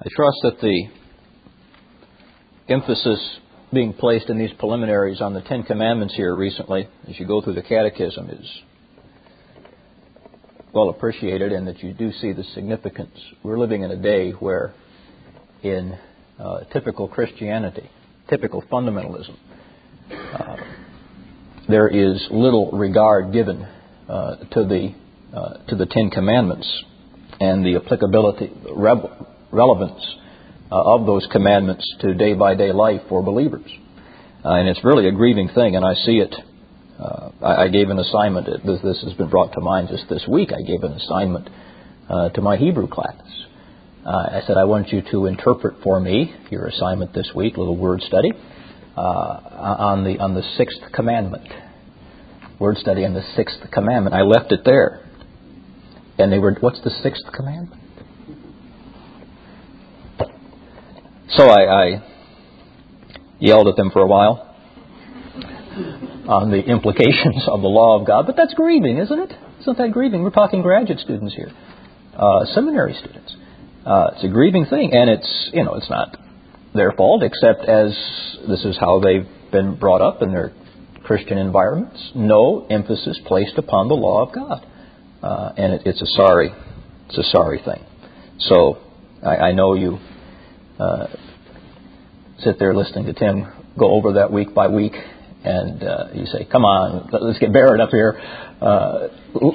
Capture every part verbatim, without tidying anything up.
I trust that the emphasis being placed in these preliminaries on the Ten Commandments here recently, as you go through the Catechism, is well appreciated, and that you do see the significance. We're living in a day where in uh, typical Christianity, typical fundamentalism, uh, there is little regard given uh, to the uh, to the Ten Commandments and the applicability, re- relevance uh, of those commandments to day-by-day life for believers. Uh, and it's really a grieving thing, and I see it. Uh, I, I gave an assignment. This, this has been brought to mind just this week. I gave an assignment uh, to my Hebrew class. Uh, I said, I want you to interpret for me your assignment this week, a little word study, uh, on the on the sixth commandment. Word study on the sixth commandment. I left it there. And they were, what's the sixth commandment? So I, I yelled at them for a while on the implications of the law of God. But that's grieving, isn't it? Isn't that grieving? We're talking graduate students here, uh, seminary students. Uh, it's a grieving thing, and it's, you know, it's not their fault, except as this is how they've been brought up in their Christian environments. No emphasis placed upon the law of God. Uh, and it, it's a sorry, it's a sorry thing. So I, I know you uh, sit there listening to Tim go over that week by week, and uh, you say, "Come on, let's get Barrett up here." Uh,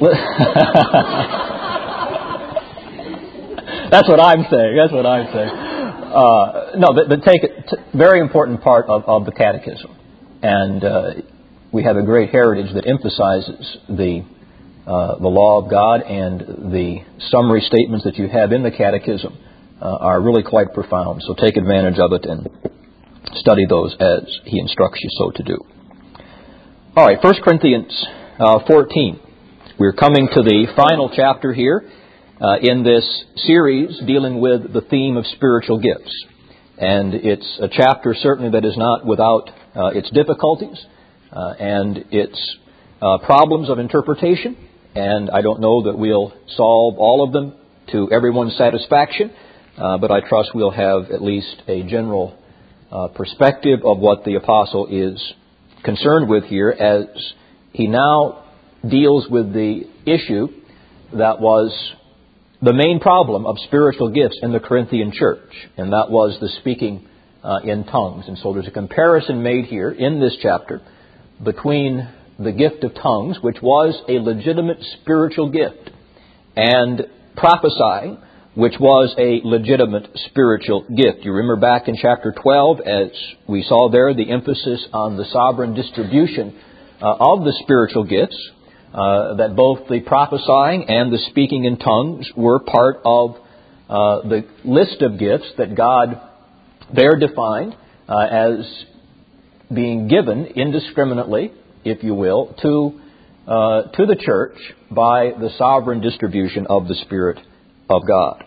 that's what I'm saying. That's what I'm saying. Uh, no, but, but take it. T- very important part of, of the Catechism, and uh, we have a great heritage that emphasizes the. Uh, the law of God, and the summary statements that you have in the Catechism uh, are really quite profound. So take advantage of it and study those as he instructs you so to do. All right, First Corinthians uh, fourteen. We're coming to the final chapter here uh, in this series dealing with the theme of spiritual gifts. And it's a chapter certainly that is not without uh, its difficulties uh, and its uh, problems of interpretation. And I don't know that we'll solve all of them to everyone's satisfaction, uh, but I trust we'll have at least a general uh, perspective of what the apostle is concerned with here as he now deals with the issue that was the main problem of spiritual gifts in the Corinthian church, and that was the speaking uh, in tongues. And so there's a comparison made here in this chapter between the gift of tongues, which was a legitimate spiritual gift, and prophesying, which was a legitimate spiritual gift. You remember back in chapter twelve, as we saw there, the emphasis on the sovereign distribution uh, of the spiritual gifts, uh, that both the prophesying and the speaking in tongues were part of uh, the list of gifts that God there defined uh, as being given indiscriminately, if you will, to uh, to the church by the sovereign distribution of the Spirit of God.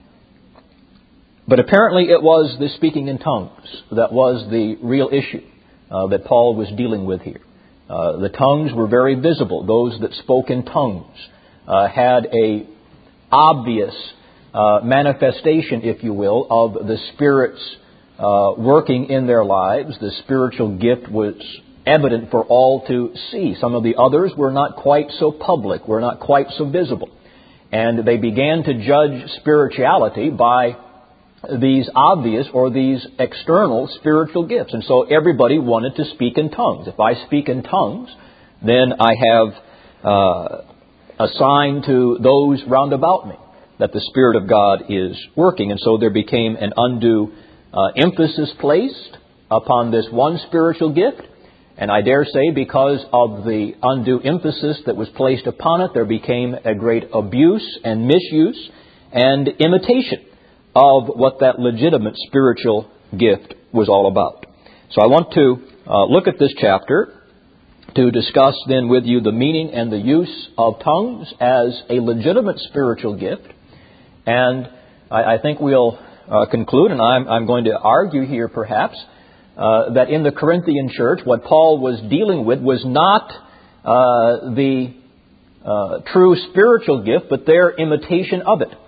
But apparently it was the speaking in tongues that was the real issue uh, that Paul was dealing with here. Uh, the tongues were very visible. Those that spoke in tongues uh, had a obvious uh, manifestation, if you will, of the Spirit's uh, working in their lives. The spiritual gift was evident for all to see. Some of the others were not quite so public, were not quite so visible. And they began to judge spirituality by these obvious or these external spiritual gifts. And so everybody wanted to speak in tongues. If I speak in tongues, then I have uh, a sign to those round about me that the Spirit of God is working. And so there became an undue uh, emphasis placed upon this one spiritual gift. And I dare say because of the undue emphasis that was placed upon it, there became a great abuse and misuse and imitation of what that legitimate spiritual gift was all about. So I want to uh, look at this chapter to discuss then with you the meaning and the use of tongues as a legitimate spiritual gift. And I, I think we'll uh, conclude, and I'm, I'm going to argue here perhaps, Uh, that in the Corinthian church, what Paul was dealing with was not uh, the uh, true spiritual gift, but their imitation of it.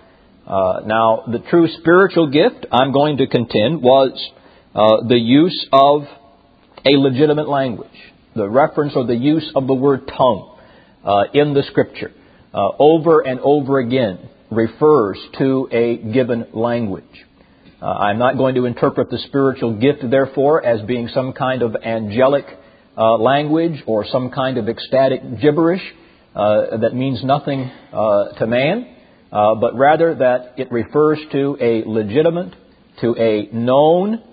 Uh, now, the true spiritual gift, I'm going to contend, was uh, the use of a legitimate language. The reference or the use of the word tongue uh, in the Scripture uh, over and over again refers to a given language. Uh, I'm not going to interpret the spiritual gift, therefore, as being some kind of angelic uh, language or some kind of ecstatic gibberish uh, that means nothing uh, to man, uh, but rather that it refers to a legitimate, to a known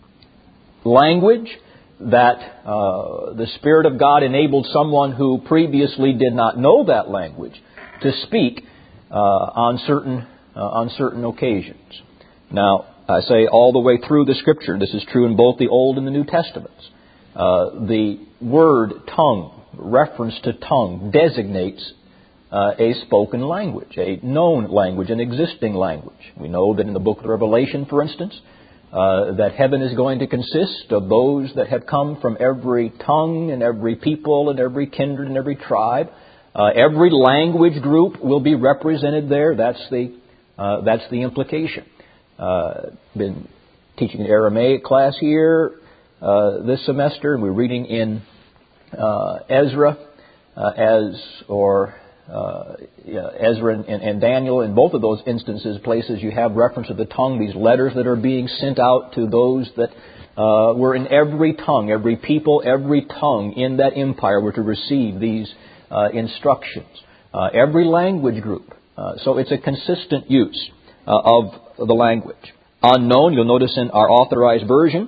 language that uh, the Spirit of God enabled someone who previously did not know that language to speak uh, on certain uh, on certain occasions. Now, I say all the way through the Scripture, this is true in both the Old and the New Testaments. Uh, the word tongue, reference to tongue, designates uh, a spoken language, a known language, an existing language. We know that in the book of Revelation, for instance, uh, that heaven is going to consist of those that have come from every tongue and every people and every kindred and every tribe. Uh, every language group will be represented there. That's the uh, that's the implication. Uh, been teaching an Aramaic class here uh, this semester, and we're reading in uh, Ezra uh, as or uh, yeah, Ezra and, and Daniel. In both of those instances, places you have reference to the tongue. These letters that are being sent out to those that uh, were in every tongue, every people, every tongue in that empire were to receive these uh, instructions. Uh, every language group. Uh, so it's a consistent use uh, of the language. Unknown, you'll notice in our Authorized Version,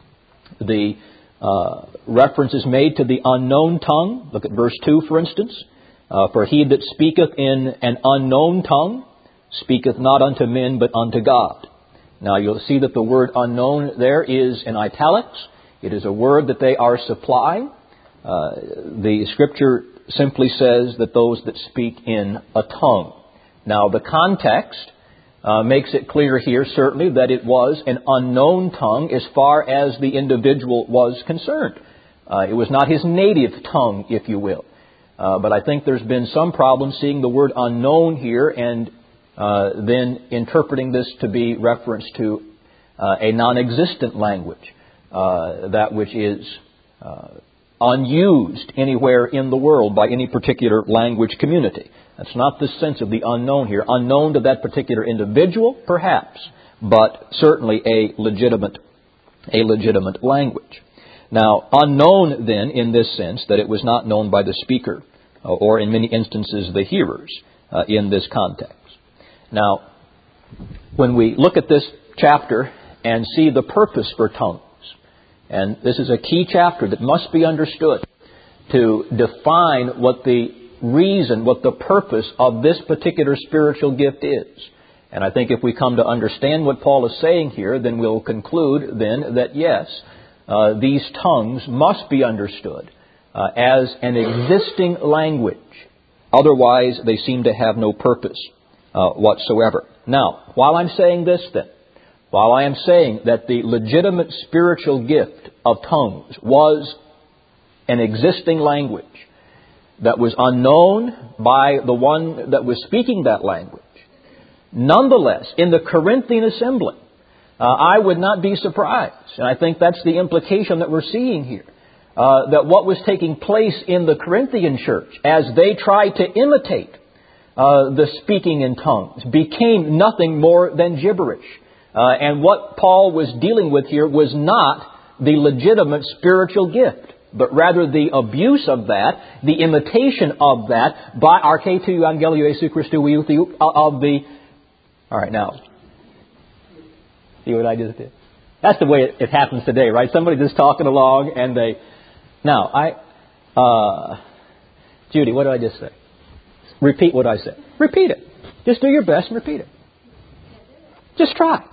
the uh, reference is made to the unknown tongue. Look at verse two, for instance. Uh, For he that speaketh in an unknown tongue speaketh not unto men, but unto God. Now you'll see that the word unknown there is in italics. It is a word that they are supplying. Uh, the Scripture simply says that those that speak in a tongue. Now the context Uh, makes it clear here, certainly, that it was an unknown tongue as far as the individual was concerned. Uh, it was not his native tongue, if you will. Uh, but I think there's been some problem seeing the word unknown here and uh, then interpreting this to be reference to uh, a non-existent language, uh, that which is uh, unused anywhere in the world by any particular language community. That's not the sense of the unknown here. Unknown to that particular individual, perhaps, but certainly a legitimate, a legitimate language. Now, unknown then in this sense that it was not known by the speaker, or in many instances the hearers, uh, in this context. Now, when we look at this chapter and see the purpose for tongues, and this is a key chapter that must be understood to define what the reason, what the purpose of this particular spiritual gift is. And I think if we come to understand what Paul is saying here, then we'll conclude then that yes, uh, these tongues must be understood uh, as an existing language. Otherwise, they seem to have no purpose uh, whatsoever. Now, while I'm saying this then, while I am saying that the legitimate spiritual gift of tongues was an existing language, that was unknown by the one that was speaking that language. Nonetheless, in the Corinthian assembly, uh, I would not be surprised, and I think that's the implication that we're seeing here, uh, that what was taking place in the Corinthian church as they tried to imitate uh, the speaking in tongues became nothing more than gibberish. Uh, and what Paul was dealing with here was not the legitimate spiritual gift, but rather the abuse of that, the imitation of that by arche tu Evangelio Jesu Christu of the... All right, now, see what I just did? That's the way it, it happens today, right? Somebody just talking along and they... Now, I... Uh, Judy, what did I just say? Repeat what I said. Repeat it. Just do your best and repeat it. Just try.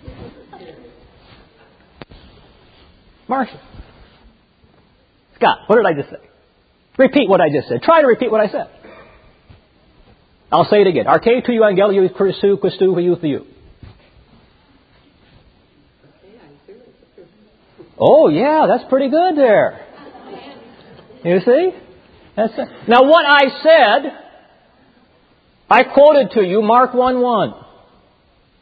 Marcia. Scott, what did I just say? Repeat what I just said. Try to repeat what I said. I'll say it again. Arche tu Evangelio Christu Christu Theou. Oh, yeah, that's pretty good there. You see? That's it. Now, what I said, I quoted to you Mark one one.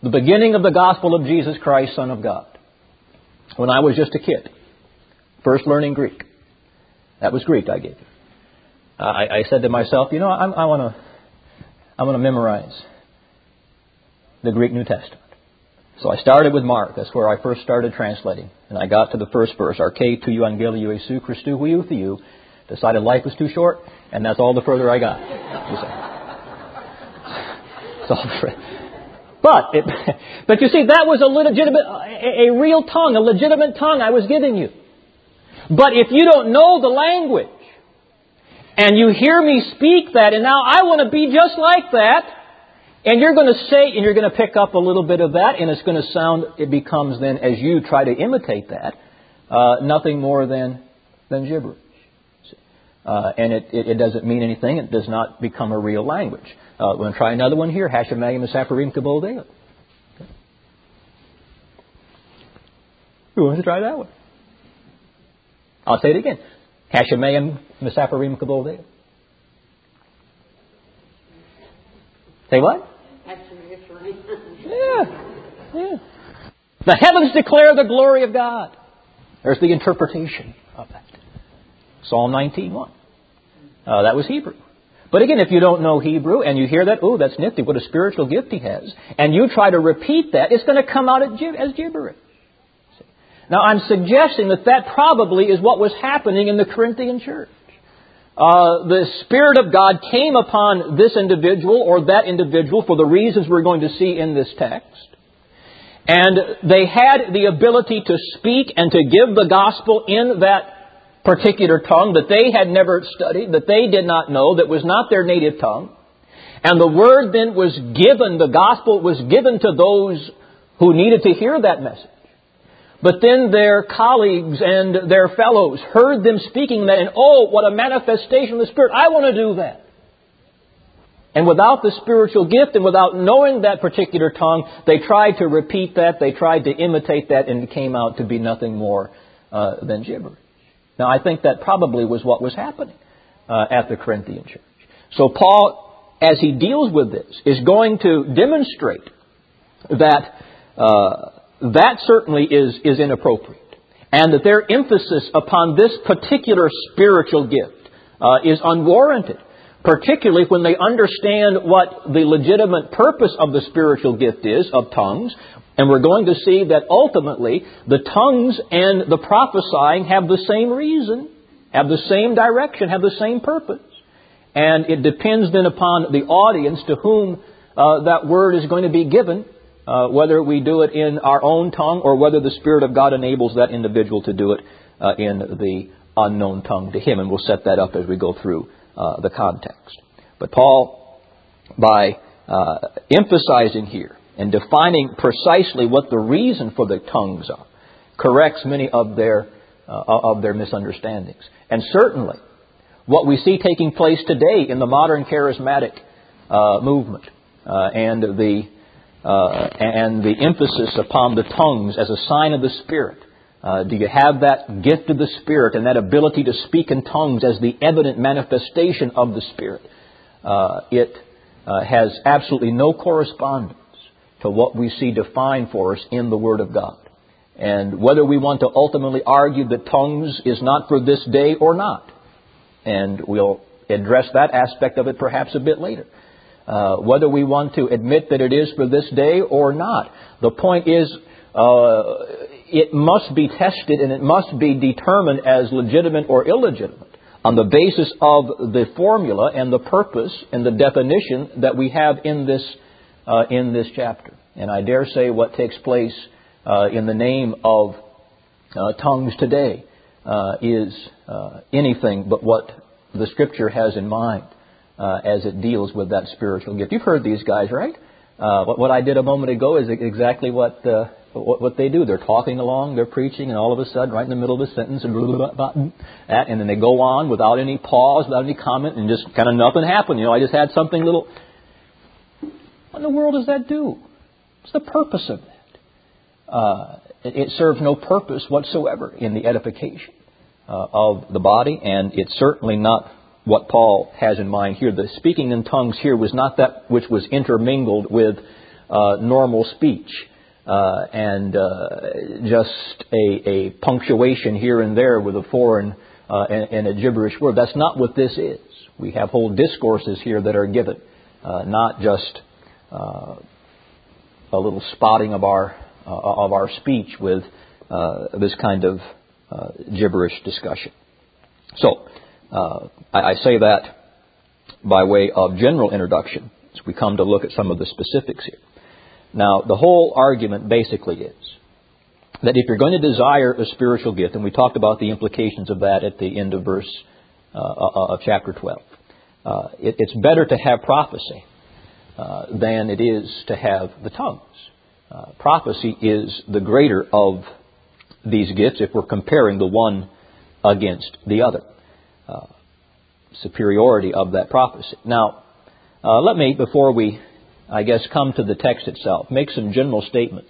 the beginning of the gospel of Jesus Christ, Son of God. When I was just a kid, first learning Greek. That was Greek I gave you. Uh, I, I said to myself, you know, I, I want to I want to memorize the Greek New Testament. So I started with Mark. That's where I first started translating. And I got to the first verse, Arche tu Evangelio Jesu Christou huiou theou. Decided life was too short, and that's all the further I got. You see. It's all the But, it, but you see, that was a legitimate, a, a real tongue, a legitimate tongue I was giving you. But if you don't know the language, and you hear me speak that, and now I want to be just like that, and you're going to say, and you're going to pick up a little bit of that, and it's going to sound, it becomes then, as you try to imitate that, uh, nothing more than, than gibberish. Uh, and it, it, it doesn't mean anything. It does not become a real language. Uh, we're going to try another one here. Hashemayim Misaparim Kaboldeo. Who wants to try that one? I'll say it again. Hashemayim Misaparim Kaboldeo. Say what? Yeah. Yeah. The heavens declare the glory of God. There's the interpretation of that. Psalm nineteen one. Uh, that was Hebrew. But again, if you don't know Hebrew and you hear that, oh, that's nifty, what a spiritual gift he has, and you try to repeat that, it's going to come out as gibberish. Now, I'm suggesting that that probably is what was happening in the Corinthian church. Uh, the Spirit of God came upon this individual or that individual for the reasons we're going to see in this text. And they had the ability to speak and to give the gospel in that particular tongue that they had never studied, that they did not know, that was not their native tongue. And the word then was given, the gospel was given to those who needed to hear that message. But then their colleagues and their fellows heard them speaking that, and oh, what a manifestation of the Spirit. I want to do that. And without the spiritual gift and without knowing that particular tongue, they tried to repeat that, they tried to imitate that, and it came out to be nothing more uh, than gibberish. Now, I think that probably was what was happening uh, at the Corinthian church. So Paul, as he deals with this, is going to demonstrate that uh, that certainly is, is inappropriate, and that their emphasis upon this particular spiritual gift uh, is unwarranted, particularly when they understand what the legitimate purpose of the spiritual gift is, of tongues. And we're going to see that ultimately the tongues and the prophesying have the same reason, have the same direction, have the same purpose. And it depends then upon the audience to whom uh, that word is going to be given, uh, whether we do it in our own tongue or whether the Spirit of God enables that individual to do it uh, in the unknown tongue to him. And we'll set that up as we go through uh, the context. But Paul, by uh, emphasizing here, and defining precisely what the reason for the tongues are, corrects many of their uh, of their misunderstandings. And certainly, what we see taking place today in the modern charismatic uh, movement uh, and the uh, and the emphasis upon the tongues as a sign of the Spirit. Uh, do you have that gift of the Spirit and that ability to speak in tongues as the evident manifestation of the Spirit? Uh, it uh, has absolutely no correspondence to what we see defined for us in the Word of God. And whether we want to ultimately argue that tongues is not for this day or not, and we'll address that aspect of it perhaps a bit later. Uh, whether we want to admit that it is for this day or not, the point is uh, it must be tested and it must be determined as legitimate or illegitimate on the basis of the formula and the purpose and the definition that we have in this Uh, in this chapter. And I dare say what takes place uh, in the name of uh, tongues today uh, is uh, anything but what the Scripture has in mind uh, as it deals with that spiritual gift. You've heard these guys, right? Uh, what, what I did a moment ago is exactly what, uh, what what they do. They're talking along, they're preaching, and all of a sudden, right in the middle of a sentence, and blah, blah, blah, blah, and then they go on without any pause, without any comment, and just kind of nothing happened. You know, I just had something little. What in the world does that do? What's the purpose of that? Uh, it, it serves no purpose whatsoever in the edification uh, of the body, and it's certainly not what Paul has in mind here. The speaking in tongues here was not that which was intermingled with uh, normal speech uh, and uh, just a, a punctuation here and there with a foreign uh, and, and a gibberish word. That's not what this is. We have whole discourses here that are given, uh, not just uh, a little spotting of our uh, of our speech with uh, this kind of uh, gibberish discussion. So uh, I, I say that by way of general introduction as we come to look at some of the specifics here. Now, the whole argument basically is that if you're going to desire a spiritual gift, and we talked about the implications of that at the end of verse uh, of chapter twelve, uh, it, it's better to have prophecy uh, than it is to have the tongues. Uh, prophecy is the greater of these gifts if we're comparing the one against the other. Uh, superiority of that prophecy. Now, uh, let me, before we, I guess, come to the text itself, make some general statements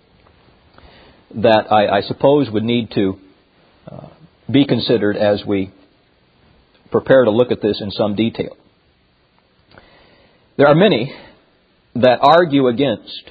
that I, I suppose would need to uh, be considered as we prepare to look at this in some detail. There are many that argue against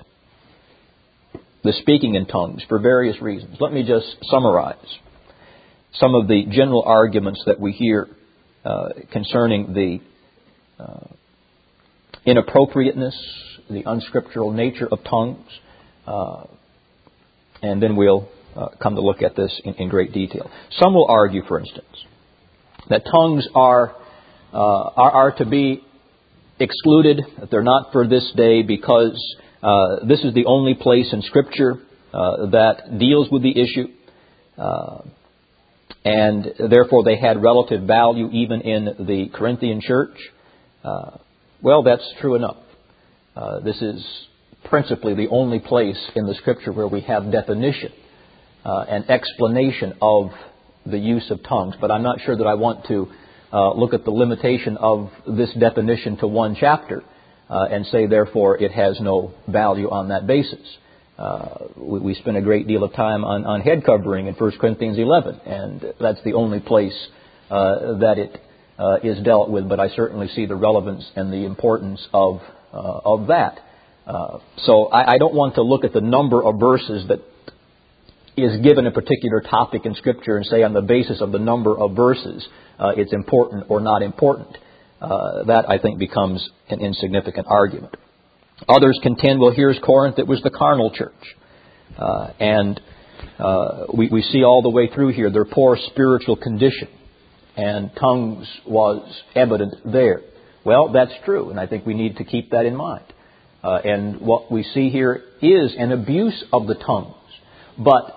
the speaking in tongues for various reasons. Let me just summarize some of the general arguments that we hear uh, concerning the uh, inappropriateness, the unscriptural nature of tongues, uh, and then we'll uh, come to look at this in, in great detail. Some will argue, for instance, that tongues are, uh, are are to be excluded, that they're not for this day because uh, this is the only place in Scripture uh, that deals with the issue. Uh, and therefore they had relative value even in the Corinthian church. Uh, well, that's true enough. Uh, this is principally the only place in the Scripture where we have definition uh, and explanation of the use of tongues. But I'm not sure that I want to uh, look at the limitation of this definition to one chapter uh, and say, therefore, it has no value on that basis. Uh, we, we spend a great deal of time on, on head covering in First Corinthians eleven, and that's the only place uh, that it uh, is dealt with. But I certainly see the relevance and the importance of uh, of that. Uh, so I, I don't want to look at the number of verses that is given a particular topic in Scripture and say on the basis of the number of verses uh, it's important or not important. Uh, that, I think, becomes an insignificant argument. Others contend, well, here's Corinth, it was the carnal church. Uh, and uh, we, we see all the way through here their poor spiritual condition. And tongues was evident there. Well, that's true, and I think we need to keep that in mind. Uh, and what we see here is an abuse of the tongues. But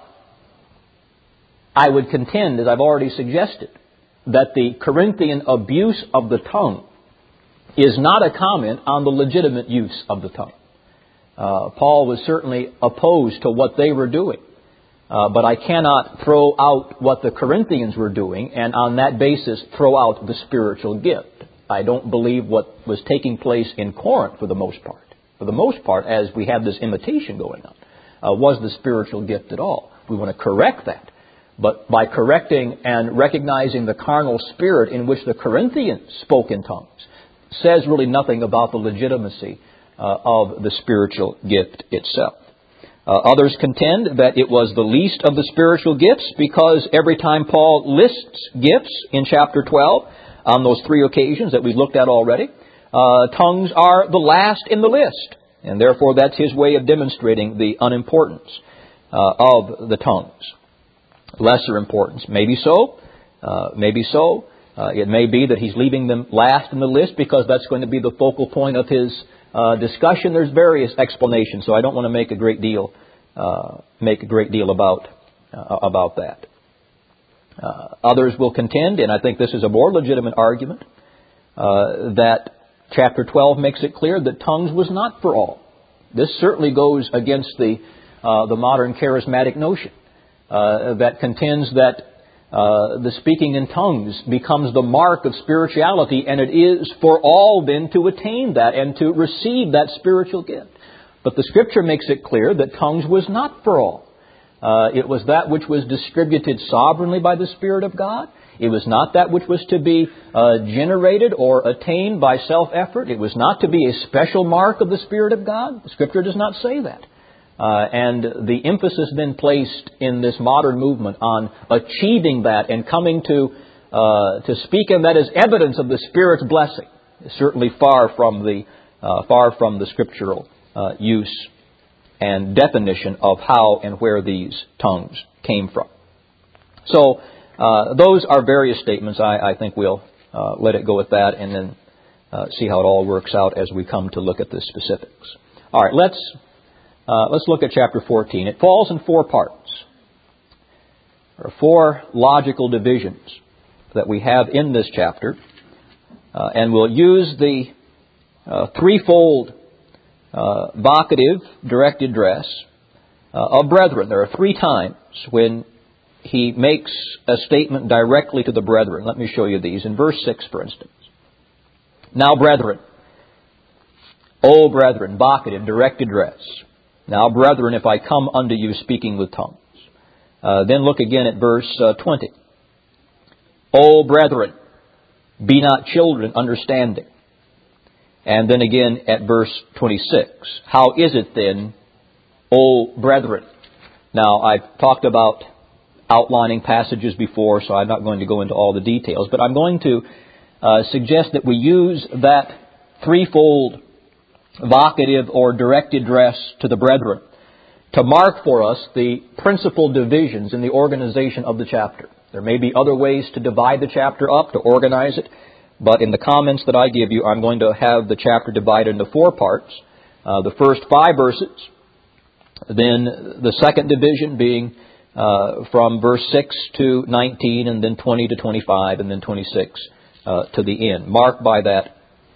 I would contend, as I've already suggested, that the Corinthian abuse of the tongue is not a comment on the legitimate use of the tongue. Uh, Paul was certainly opposed to what they were doing. Uh, but I cannot throw out what the Corinthians were doing and on that basis throw out the spiritual gift. I don't believe what was taking place in Corinth for the most part, for the most part, as we have this imitation going on, uh, was the spiritual gift at all. We want to correct that. But by correcting and recognizing the carnal spirit in which the Corinthians spoke in tongues, says really nothing about the legitimacy uh, of the spiritual gift itself. Uh, others contend that it was the least of the spiritual gifts because every time Paul lists gifts in chapter twelve, on those three occasions that we've looked at already, uh, tongues are the last in the list. And therefore that's his way of demonstrating the unimportance uh, of the tongues. Lesser importance. Maybe so. Uh, maybe so. Uh, it may be that he's leaving them last in the list because that's going to be the focal point of his uh, discussion. There's various explanations, so I don't want to make a great deal uh, make a great deal about uh, about that. Uh, others will contend, and I think this is a more legitimate argument, uh, that chapter twelve makes it clear that tongues was not for all. This certainly goes against the uh, the modern charismatic notion uh, that contends that Uh, the speaking in tongues becomes the mark of spirituality, and it is for all then to attain that and to receive that spiritual gift. But the Scripture makes it clear that tongues was not for all. Uh, it was that which was distributed sovereignly by the Spirit of God. It was not that which was to be uh, generated or attained by self-effort. It was not to be a special mark of the Spirit of God. The Scripture does not say that. Uh, and the emphasis then placed in this modern movement on achieving that and coming to uh, to speak of that as evidence of the Spirit's blessing is certainly far from the uh, far from the scriptural uh, use and definition of how and where these tongues came from. So uh, those are various statements. I, I think we'll uh, let it go at that and then uh, see how it all works out as we come to look at the specifics. All right, let's uh, let's look at chapter fourteen. It falls in four parts. There are four logical divisions that we have in this chapter, uh, and we'll use the uh, threefold uh, vocative direct address uh, of brethren. There are three times when he makes a statement directly to the brethren. Let me show you these. In verse six, for instance. Now, brethren, O brethren, vocative, direct address. Now, brethren, if I come unto you speaking with tongues. Uh, then look again at verse uh, twenty. O brethren, be not children understanding. And then again at verse twenty-six. How is it then, O brethren? Now, I've talked about outlining passages before, so I'm not going to go into all the details, but I'm going to uh, suggest that we use that threefold vocative or direct address to the brethren to mark for us the principal divisions in the organization of the chapter. There may be other ways to divide the chapter up, to organize it, but in the comments that I give you, I'm going to have the chapter divided into four parts. Uh, the first five verses, then the second division being uh, from verse six to nineteen, and then twenty to twenty-five, and then twenty-six uh, to the end, marked by that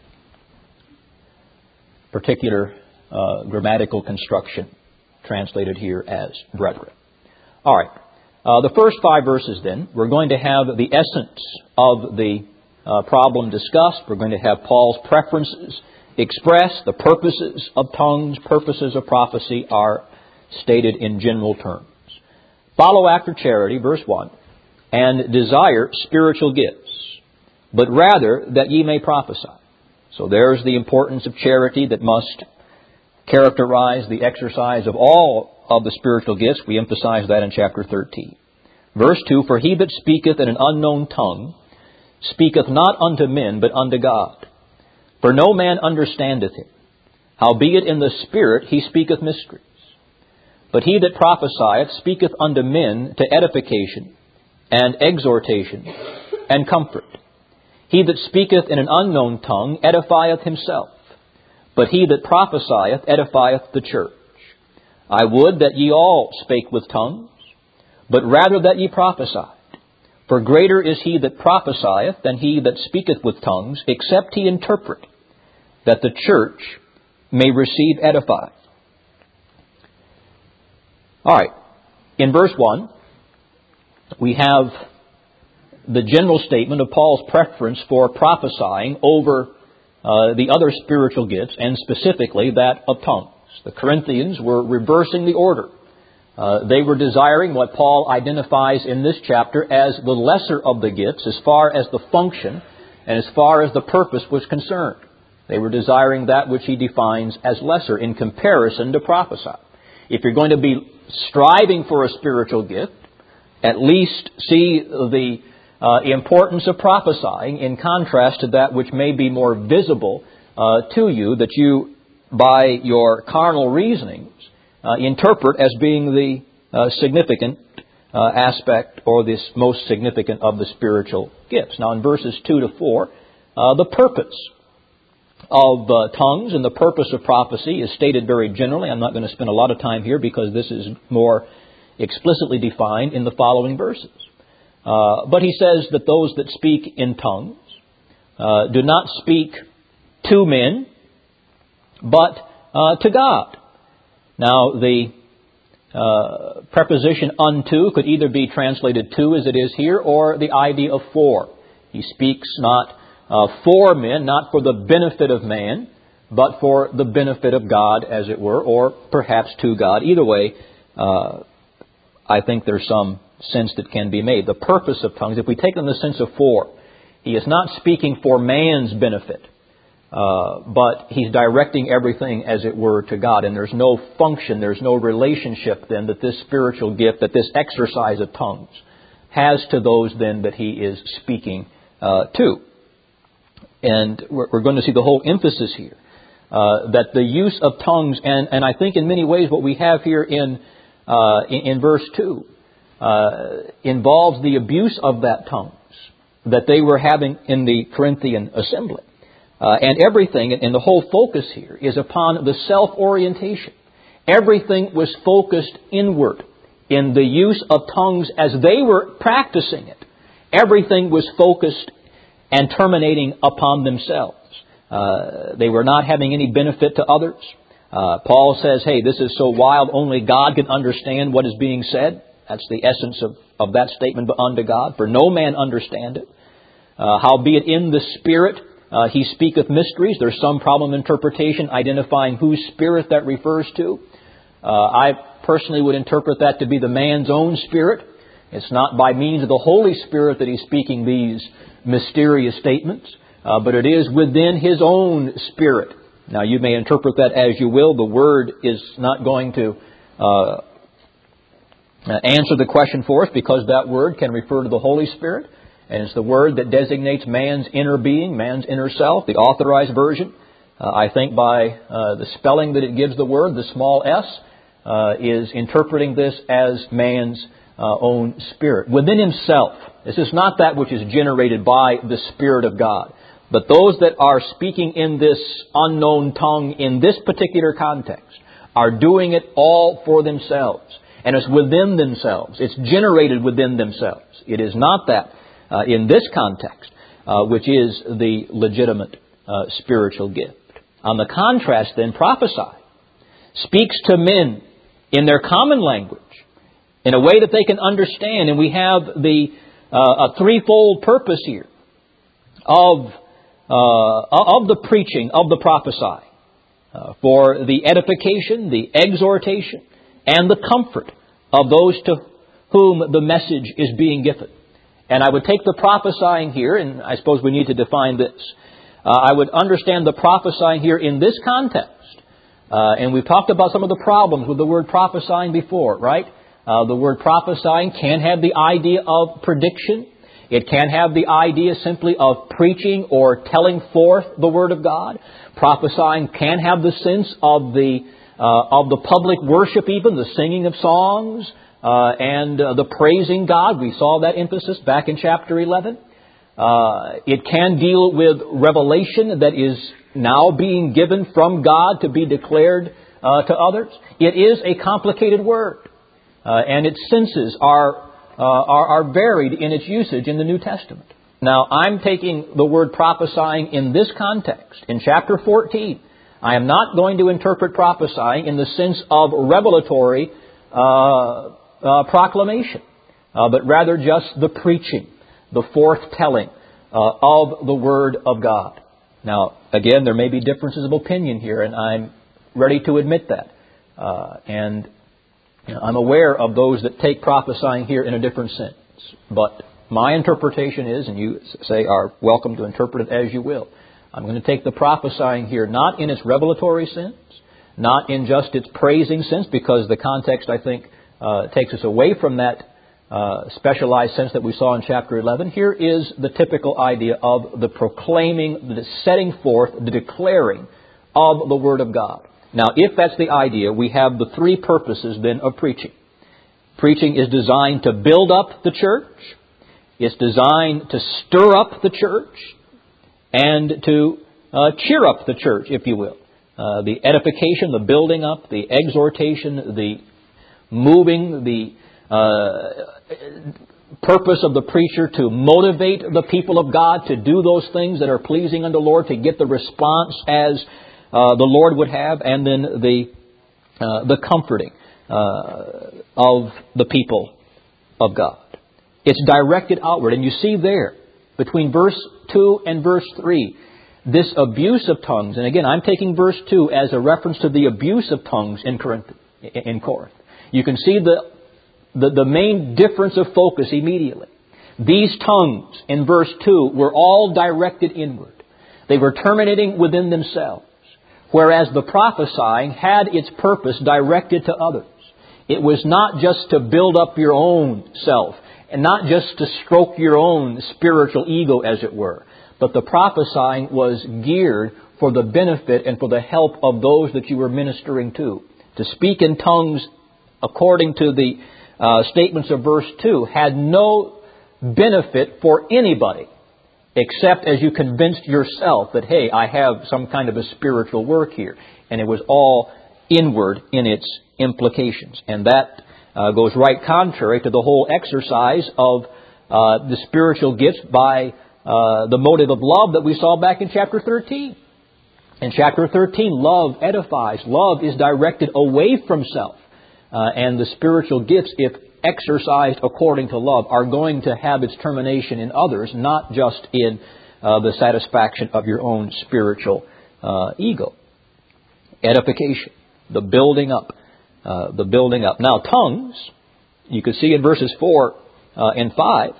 particular uh, grammatical construction translated here as brethren. All right. Uh, the first five verses then, we're going to have the essence of the uh, problem discussed. We're going to have Paul's preferences expressed. The purposes of tongues, purposes of prophecy are stated in general terms. Follow after charity, verse one, and desire spiritual gifts, but rather that ye may prophesy. So there's the importance of charity that must characterize the exercise of all of the spiritual gifts. We emphasize that in chapter thirteen. Verse two, for he that speaketh in an unknown tongue speaketh not unto men, but unto God. For no man understandeth him. Howbeit in the Spirit he speaketh mysteries. But he that prophesieth speaketh unto men to edification and exhortation and comfort. He that speaketh in an unknown tongue edifieth himself. But he that prophesieth edifieth the church. I would that ye all spake with tongues, but rather that ye prophesied. For greater is he that prophesieth than he that speaketh with tongues, except he interpret, that the church may receive edifying. All right. In verse one, we have the general statement of Paul's preference for prophesying over uh, the other spiritual gifts, and specifically that of tongues. The Corinthians were reversing the order. Uh, they were desiring what Paul identifies in this chapter as the lesser of the gifts as far as the function and as far as the purpose was concerned. They were desiring that which he defines as lesser in comparison to prophesy. If you're going to be striving for a spiritual gift, at least see the uh, importance of prophesying in contrast to that which may be more visible uh, to you, that you, by your carnal reasonings, uh, interpret as being the uh, significant uh, aspect or this most significant of the spiritual gifts. Now in verses two to four, uh, the purpose of uh, tongues and the purpose of prophecy is stated very generally. I'm not going to spend a lot of time here because this is more explicitly defined in the following verses. Uh, but he says that those that speak in tongues uh, do not speak to men, but uh, to God. Now, the uh, preposition unto could either be translated to as it is here, or the idea of for. He speaks not uh, for men, not for the benefit of man, but for the benefit of God, as it were, or perhaps to God. Either way, uh, I think there's some sense that can be made. The purpose of tongues, if we take it in the sense of for, he is not speaking for man's benefit, uh, but he's directing everything, as it were, to God. And there's no function, there's no relationship then that this spiritual gift, that this exercise of tongues has to those then that he is speaking uh, to. And we're, we're going to see the whole emphasis here. Uh, that the use of tongues, and, and I think in many ways what we have here in uh, in, in verse two, uh, involves the abuse of that tongues that they were having in the Corinthian assembly. Uh, and everything, and the whole focus here, is upon the self-orientation. Everything was focused inward in the use of tongues as they were practicing it. Everything was focused and terminating upon themselves. Uh, they were not having any benefit to others. Uh, Paul says, hey, this is so wild, only God can understand what is being said. That's the essence of, of that statement, but unto God. For no man understandeth. Uh, howbeit in the Spirit uh, he speaketh mysteries. There's some problem interpretation identifying whose spirit that refers to. Uh, I personally would interpret that to be the man's own spirit. It's not by means of the Holy Spirit that he's speaking these mysterious statements. Uh, but it is within his own spirit. Now, you may interpret that as you will. The Word is not going to uh, answer the question for us, because that Word can refer to the Holy Spirit. And it's the Word that designates man's inner being, man's inner self, the Authorized Version. Uh, I think by uh, the spelling that it gives the Word, the small s, uh, is interpreting this as man's uh, own spirit. Within himself. This is not that which is generated by the Spirit of God. But those that are speaking in this unknown tongue in this particular context are doing it all for themselves. And it's within themselves. It's generated within themselves. It is not that uh, in this context, uh, which is the legitimate uh, spiritual gift. On the contrast, then, prophesy speaks to men in their common language in a way that they can understand. And we have the uh, a threefold purpose here of Uh, of the preaching, of the prophesying, uh, for the edification, the exhortation, and the comfort of those to whom the message is being given. And I would take the prophesying here, and I suppose we need to define this. Uh, I would understand the prophesying here in this context. Uh, and we've talked about some of the problems with the word prophesying before, right? Uh, the word prophesying can have the idea of prediction. It can have the idea simply of preaching or telling forth the Word of God. Prophesying can have the sense of the uh, of the public worship, even the singing of songs uh, and uh, the praising God. We saw that emphasis back in chapter eleven. Uh, it can deal with revelation that is now being given from God to be declared uh, to others. It is a complicated word, uh, and its senses are Uh, are, are varied in its usage in the New Testament. Now, I'm taking the word prophesying in this context. In chapter fourteen, I am not going to interpret prophesying in the sense of revelatory uh, uh, proclamation, uh, but rather just the preaching, the forthtelling uh, of the Word of God. Now, again, there may be differences of opinion here, and I'm ready to admit that. Uh, and I'm aware of those that take prophesying here in a different sense. But my interpretation is, and you say are welcome to interpret it as you will, I'm going to take the prophesying here not in its revelatory sense, not in just its praising sense, because the context, I think, uh, takes us away from that uh, specialized sense that we saw in chapter eleven. Here is the typical idea of the proclaiming, the setting forth, the declaring of the Word of God. Now, if that's the idea, we have the three purposes then of preaching. Preaching is designed to build up the church. It's designed to stir up the church and to uh, cheer up the church, if you will. Uh, the edification, the building up, the exhortation, the moving, the uh, purpose of the preacher to motivate the people of God to do those things that are pleasing unto the Lord, to get the response as Uh, the Lord would have, and then the uh, the comforting uh, of the people of God. It's directed outward. And you see there, between verse two and verse three, this abuse of tongues. And again, I'm taking verse two as a reference to the abuse of tongues in Corinth. In Corinth. You can see the the, the main difference of focus immediately. These tongues in verse two were all directed inward. They were terminating within themselves, whereas the prophesying had its purpose directed to others. It was not just to build up your own self, and not just to stroke your own spiritual ego, as it were, but the prophesying was geared for the benefit and for the help of those that you were ministering to. To speak in tongues, according to the uh, statements of verse two, had no benefit for anybody, except as you convinced yourself that, hey, I have some kind of a spiritual work here. And it was all inward in its implications. And that uh, goes right contrary to the whole exercise of uh, the spiritual gifts by uh, the motive of love that we saw back in chapter thirteen. In chapter thirteen, love edifies. Love is directed away from self. Uh, and the spiritual gifts, if exercised according to love, are going to have its termination in others, not just in uh, the satisfaction of your own spiritual uh, ego. Edification, the building up, uh, the building up. Now, tongues, you can see in verses four uh, and five,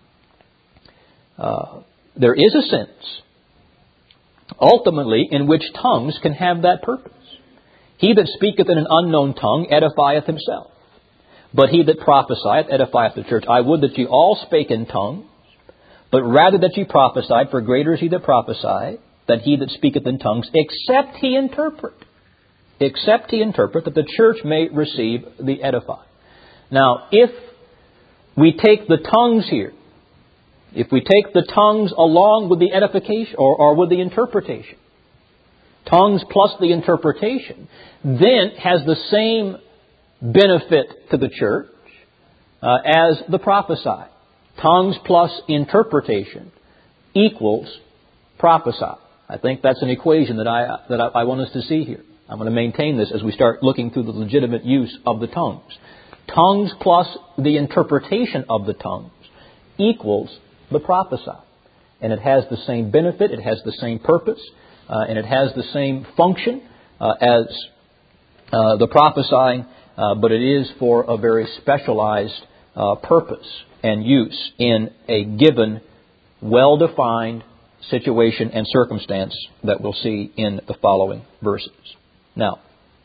uh, there is a sense, ultimately, in which tongues can have that purpose. He that speaketh in an unknown tongue edifieth himself. But he that prophesieth edifieth the church. I would that ye all spake in tongues, but rather that ye prophesied, for greater is he that prophesied than he that speaketh in tongues, except he interpret. Except he interpret, that the church may receive the edifying. Now, if we take the tongues here, if we take the tongues along with the edification, or, or with the interpretation, tongues plus the interpretation, then has the same benefit to the church uh, as the prophesy. Tongues plus interpretation equals prophesy. I think that's an equation that I that I, I want us to see here. I'm going to maintain this as we start looking through the legitimate use of the tongues. Tongues plus the interpretation of the tongues equals the prophesy. And it has the same benefit, it has the same purpose, uh, and it has the same function uh, as uh, the prophesying, uh, but it is for a very specialized uh, purpose and use in a given, well-defined situation and circumstance that we'll see in the following verses. Now,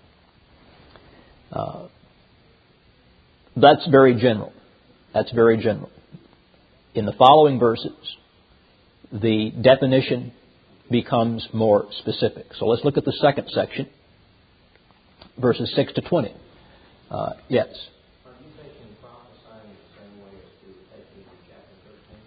uh, that's very general. That's very general. In the following verses, the definition becomes more specific. So let's look at the second section, verses six to twenty. Uh, yes? Are you taking prophesying the same way as we were taking in chapter thirteen?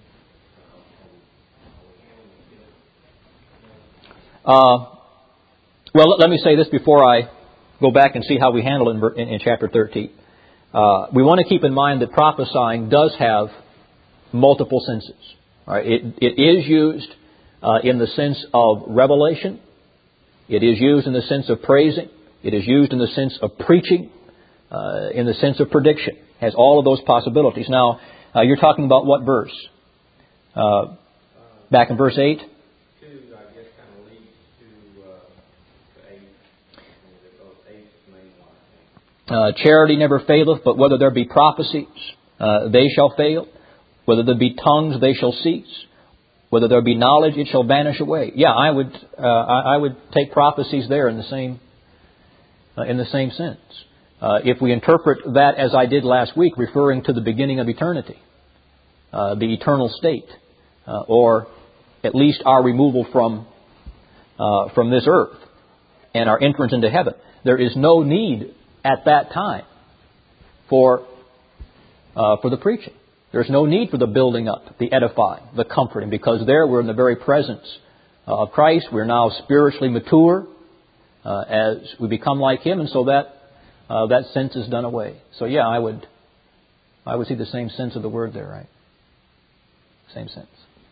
Uh, well, let me say this before I go back and see how we handle it in, in, in chapter thirteen. Uh, we want to keep in mind that prophesying does have multiple senses. All right? It, it is used uh, in the sense of revelation. It is used in the sense of praising. It is used in the sense of preaching, uh, in the sense of prediction. It has all of those possibilities. Now, uh, you're talking about what verse? Uh, back in verse eight? Two, I guess, kind of leads to, uh, to eight. Because eight is the main one. Uh, charity never faileth, but whether there be prophecies, uh, they shall fail. Whether there be tongues, they shall cease. Whether there be knowledge, it shall vanish away. Yeah, I would, uh, I, I would take prophecies there in the same, uh, in the same sense. Uh, if we interpret that as I did last week, referring to the beginning of eternity, uh, the eternal state, uh, or at least our removal from uh, from this earth and our entrance into heaven, there is no need at that time for uh, for the preaching. There's no need for the building up, the edifying, the comforting, because there we're in the very presence of Christ. We're now spiritually mature uh, as we become like Him, and so that uh, that sense is done away. So yeah, I would I would see the same sense of the word there, right? Same sense.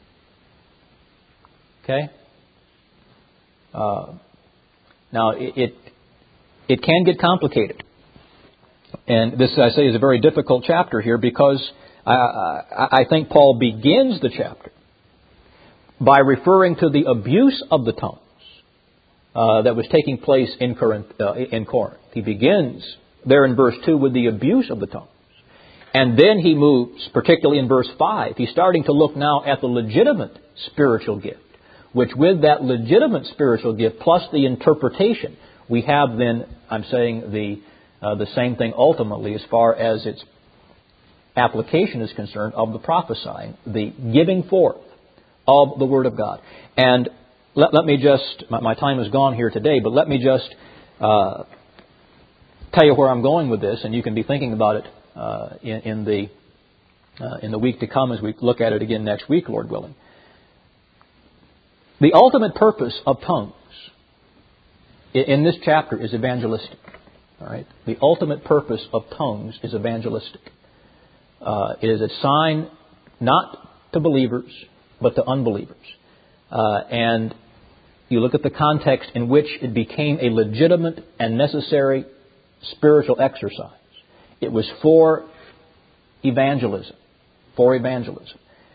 Okay. Uh, now it, it it can get complicated, and this I say is a very difficult chapter here because I, I, I think Paul begins the chapter by referring to the abuse of the tongues uh, that was taking place in Corinth, uh, in Corinth. He begins there in verse two with the abuse of the tongues. And then he moves, particularly in verse five, he's starting to look now at the legitimate spiritual gift, which with that legitimate spiritual gift plus the interpretation, we have then, I'm saying, the uh, the same thing ultimately as far as its application is concerned of the prophesying, the giving forth of the Word of God. And let, let me just, my, my time is gone here today, but let me just uh, tell you where I'm going with this, and you can be thinking about it uh, in, in the uh, in the week to come as we look at it again next week, Lord willing. The ultimate purpose of tongues in, in this chapter is evangelistic. All right, the ultimate purpose of tongues is evangelistic. Uh, it is a sign not to believers, but to unbelievers. Uh, and you look at the context in which it became a legitimate and necessary spiritual exercise. It was for evangelism, for evangelism.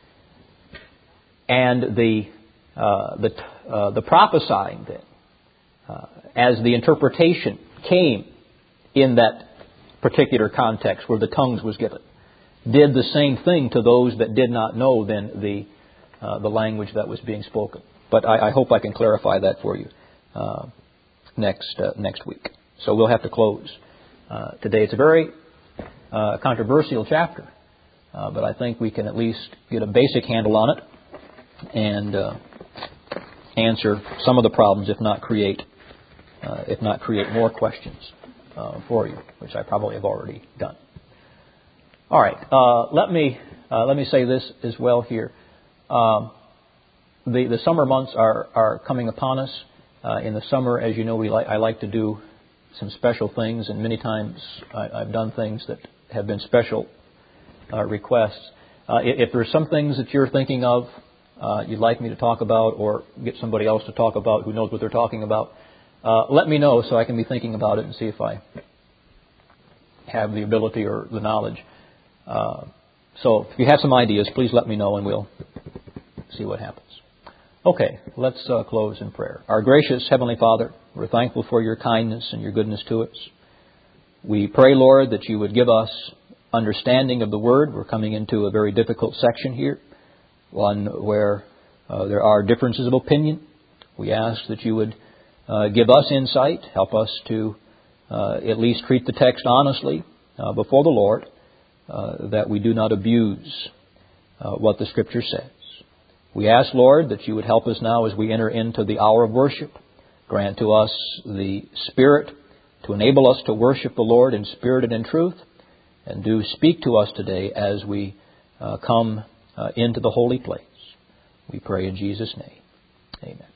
And the uh, the uh, the prophesying then, uh, as the interpretation came in that particular context where the tongues was given, did the same thing to those that did not know then the uh, the language that was being spoken. But I, I hope I can clarify that for you uh, next uh, next week. So we'll have to close uh, today. It's a very uh, controversial chapter, uh, but I think we can at least get a basic handle on it and uh, answer some of the problems, if not create uh, if not create more questions uh, for you, which I probably have already done. All right. Uh, let me uh, let me say this as well here. Um, the the summer months are are coming upon us. Uh, in the summer, as you know, we like I like to do some special things, and many times I, I've done things that have been special uh, requests. Uh, if, if there's some things that you're thinking of, uh, you'd like me to talk about, or get somebody else to talk about who knows what they're talking about, uh, let me know so I can be thinking about it and see if I have the ability or the knowledge. Uh, so if you have some ideas, please let me know and we'll see what happens. Okay, let's uh, close in prayer. Our gracious Heavenly Father, we're thankful for your kindness and your goodness to us. We pray, Lord, that you would give us understanding of the Word. We're coming into a very difficult section here, one where uh, there are differences of opinion. We ask that you would uh, give us insight, help us to uh, at least treat the text honestly uh, before the Lord, uh, that we do not abuse uh, what the Scripture says. We ask, Lord, that you would help us now as we enter into the hour of worship. Grant to us the Spirit to enable us to worship the Lord in spirit and in truth. And do speak to us today as we uh, come uh, into the holy place. We pray in Jesus' name. Amen.